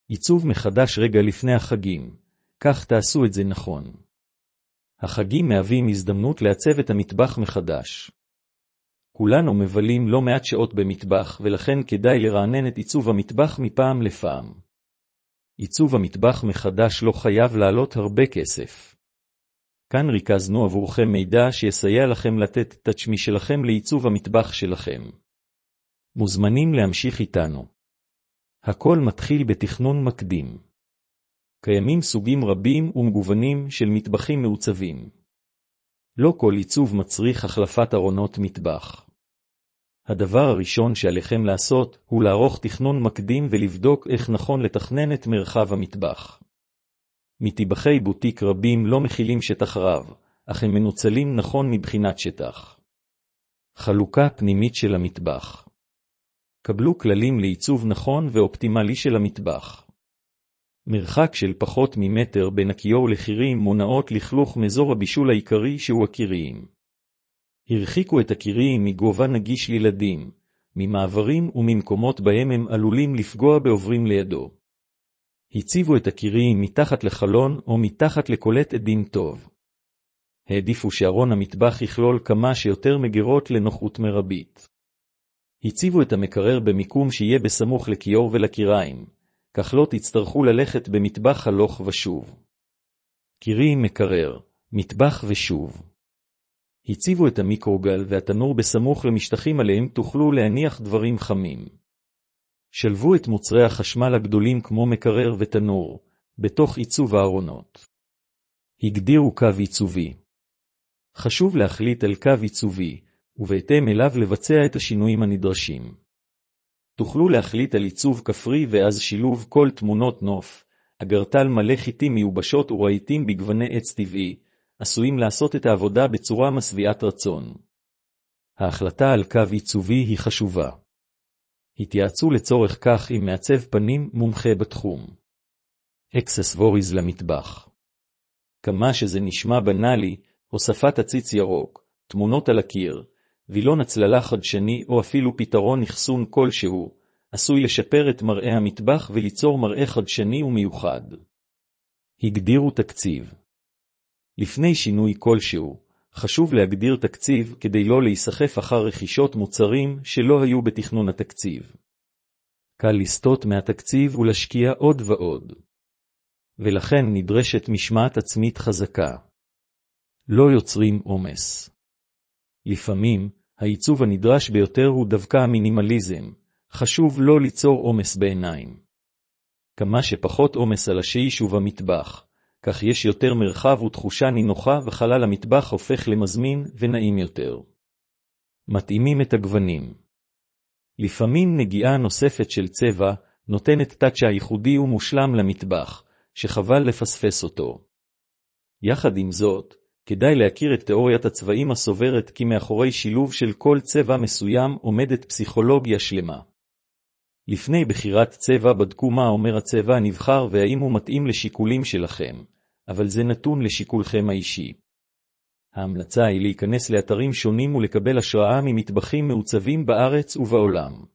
עיצוב מחדש רגע לפני החגים, כך תעשו את זה נכון. החגים מהווים הזדמנות לעצב את המטבח מחדש. כולנו מבלים לא מעט שעות במטבח, ולכן כדאי לרענן את עיצוב המטבח מפעם לפעם. עיצוב המטבח מחדש לא חייב לעלות הרבה כסף. כאן ריכזנו עבורכם מידע שיסייע לכם לתת את התשמי שלכם לעיצוב המטבח שלכם. מוזמנים להמשיך איתנו. הכל מתחיל בתכנון מקדים. קיימים סוגים רבים ומגוונים של מטבחים מעוצבים. לא כל עיצוב מצריך החלפת ארונות מטבח. הדבר הראשון שעליכם לעשות הוא לערוך תכנון מקדים ולבדוק איך נכון לתכנן את מרחב המטבח. מטבחי בוטיק רבים לא מכילים שטח רב, אך הם מנוצלים נכון מבחינת שטח. חלוקה פנימית של המטבח. קבלו כללים לעיצוב נכון ואופטימלי של המטבח. מרחק של פחות ממטר בין הכיור לחירים מונעות לכלוך מאזור הבישול העיקרי שהוא הקיריים. הרחיקו את הקיריים מגובה נגיש לילדים, ממעברים וממקומות בהם הם עלולים לפגוע בעוברים לידו. הציבו את הקיריים מתחת לחלון או מתחת לקולט עדים טוב. העדיפו שארון המטבח יכלול כמה שיותר מגירות לנוחות מרבית. הציבו את המקרר במיקום שיהיה בסמוך לכיור ולקיריים, כך לא תצטרכו ללכת במטבח הלוך ושוב. קיריים, מקרר, מטבח ושוב. הציבו את המיקרוגל והתנור בסמוך למשטחים עליהם תוכלו להניח דברים חמים. שלבו את מוצרי החשמל הגדולים כמו מקרר ותנור, בתוך עיצוב הארונות. הגדירו קו עיצובי. חשוב להחליט על קו עיצובי, ובהתאם אליו לבצע את השינויים הנדרשים. תוכלו להחליט על עיצוב כפרי ואז שילוב כל תמונות נוף, אגרטל מלא חיטים מיובשות ורהיטים בגווני עץ טבעי, עשויים לעשות את העבודה בצורה משביעת רצון. ההחלטה על קו עיצובי היא חשובה. התייעצו לצורך כך עם מעצב פנים מומחה בתחום. אקססווריז למטבח. כמה שזה נשמע בנאלי, הוספת עציץ ירוק, תמונות על הקיר, וילון הצללה חדשני או אפילו פתרון אחסון כלשהו, עשוי לשפר את מראה המטבח וליצור מראה חדשני ומיוחד. הגדירו תקציב. לפני שינוי כלשהו, חשוב להגדיר תקציב כדי לא להיסחף אחר רכישות מוצרים שלא היו בתכנון התקציב. קל לסטות מהתקציב ולהשקיע עוד ועוד. ולכן נדרשת משמעת עצמית חזקה. לא יוצרים עומס. לפעמים, העיצוב הנדרש ביותר הוא דווקא המינימליזם. חשוב לא ליצור עומס בעיניים. כמה שפחות עומס על השאיש ובמטבח, כך יש יותר מרחב ותחושה נינוחה וחלל המטבח הופך למזמין ונעים יותר. מתאימים את הגוונים. לפעמים נגיעה נוספת של צבע נותנת טאצ'ה ייחודי ומושלם למטבח, שחבל לפספס אותו. יחד עם זאת, כדאי להכיר את תיאוריית הצבעים הסוברת כי מאחורי שילוב של כל צבע מסוים עומדת פסיכולוגיה שלמה. לפני בחירת צבע בדקו מה אומר הצבע הנבחר והאם הוא מתאים לשיקולים שלכם, אבל זה נתון לשיקולכם האישי. ההמלצה היא להיכנס לאתרים שונים ולקבל השראה ממטבחים מעוצבים בארץ ובעולם.